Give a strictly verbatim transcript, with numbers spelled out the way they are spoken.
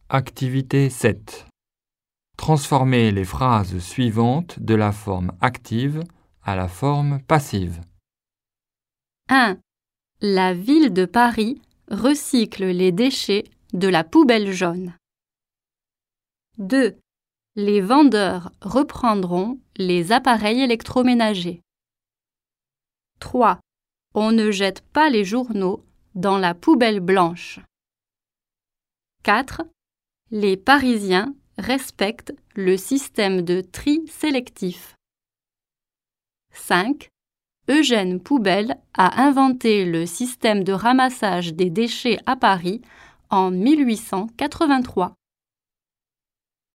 Activité sept. Transformer les phrases suivantes de la forme active à la forme passive. un. La ville de Paris recycle les déchets de la poubelle jaune. deux. Les vendeurs reprendront les appareils électroménagers. trois. On ne jette pas les journaux dans la poubelle blanche. quatre. Les Parisiens respectent le système de tri sélectif. cinq. Eugène Poubelle a inventé le système de ramassage des déchets à Paris en mille huit cent quatre-vingt-trois.